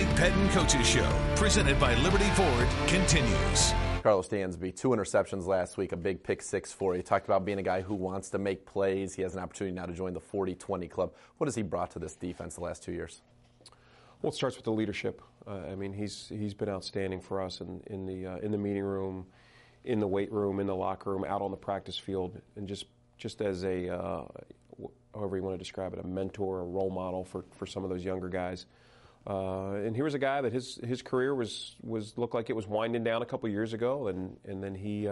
Mike Pettin Coaches Show, presented by Liberty Ford, continues. Carlos Dansby, 2 interceptions last week, a big pick 6 for you. He talked about being a guy who wants to make plays. He has an opportunity now to join the 40-20 club. What has he brought to this defense the last 2 years? Well, it starts with the leadership. He's been outstanding for us in the meeting room, in the weight room, in the locker room, out on the practice field, and just as a however you want to describe it, a mentor, a role model for some of those younger guys. And he was a guy that his career was looked like it was winding down a couple years ago, and then he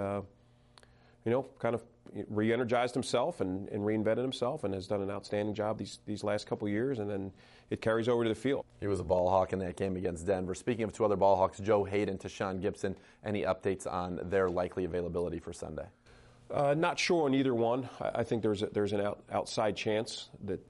kind of re-energized himself and reinvented himself, and has done an outstanding job these last couple years, and then it carries over to the field. He was a ball hawk in that game against Denver. Speaking of 2 other ball hawks, Joe Hayden, Tashaun Gipson, any updates on their likely availability for Sunday? Not sure on either one. I think there's an outside chance that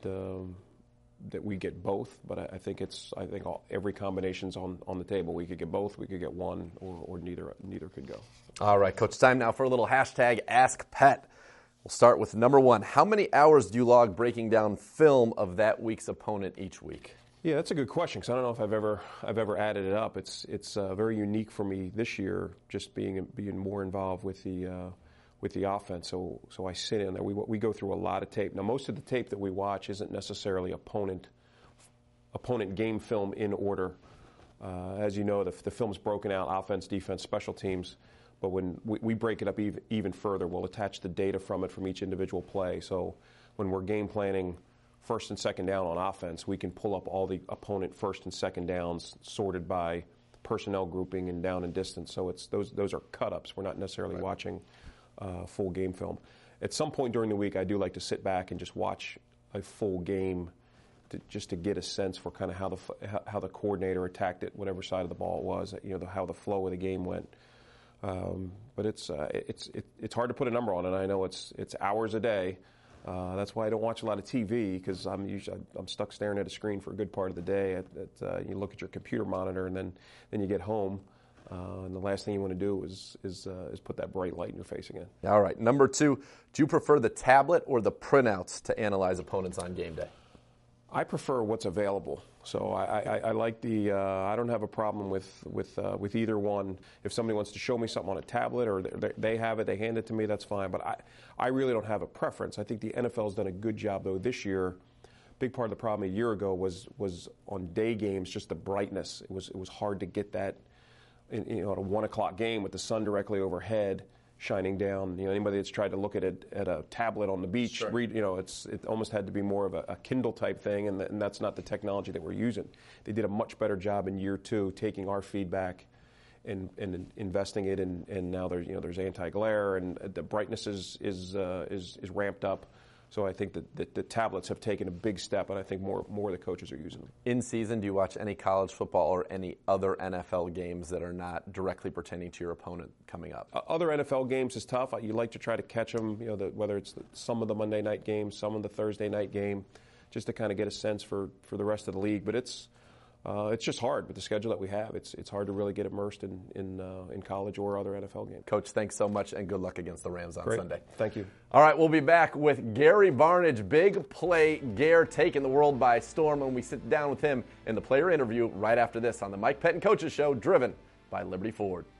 we get both, but I think every combination's on the table. We could get both, we could get one, or neither could go. All right, Coach, time now for a little hashtag Ask Pet. We'll start with number 1. How many hours do you log breaking down film of that week's opponent each week? Yeah, that's a good question, because I don't know if I've ever added it up. It's very unique for me this year, just being more involved with the offense. So I sit in there. We go through a lot of tape. Now, most of the tape that we watch isn't necessarily opponent game film in order. As you know, the film's broken out: offense, defense, special teams. But when we break it up even further, we'll attach the data from it from each individual play. So when we're game planning first and second down on offense, we can pull up all the opponent first and second downs sorted by personnel grouping and down and distance. So those are cut-ups. We're not necessarily watching full game film. At some point during the week, I do like to sit back and just watch a full game just to get a sense for kind of how the coordinator attacked it, whatever side of the ball it was, how the flow of the game went. But it's hard to put a number on it. I know it's hours a day. That's why I don't watch a lot of TV, because I'm stuck staring at a screen for a good part of the day. You look at your computer monitor, and then you get home, and the last thing you want to do is put that bright light in your face again. All right, number 2, do you prefer the tablet or the printouts to analyze opponents on game day? I prefer what's available. So I like I don't have a problem with either one. If somebody wants to show me something on a tablet, or they have it, they hand it to me, that's fine. But I really don't have a preference. I think the NFL's done a good job, though, this year. Big part of the problem a year ago was on day games, just the brightness. It was hard to get that at a 1 o'clock game with the sun directly overhead, shining down. Anybody that's tried to look at it at a tablet on the beach, sure. It almost had to be more of a Kindle type thing, and that's not the technology that we're using. They did a much better job in year 2, taking our feedback and investing it in, and now there's anti-glare, and the brightness is ramped up. So I think that the tablets have taken a big step, and I think more of the coaches are using them. In season, do you watch any college football or any other NFL games that are not directly pertaining to your opponent coming up? Other NFL games is tough. You like to try to catch them, whether it's some of the Monday night games, some of the Thursday night game, just to kind of get a sense for the rest of the league. But it's just hard with the schedule that we have. It's hard to really get immersed in college or other NFL games. Coach, thanks so much, and good luck against the Rams on Sunday. Thank you. All right, we'll be back with Gary Barnidge. Big play, Gare taking the world by storm, when we sit down with him in the player interview right after this on the Mike Pettin Coaches Show, driven by Liberty Ford.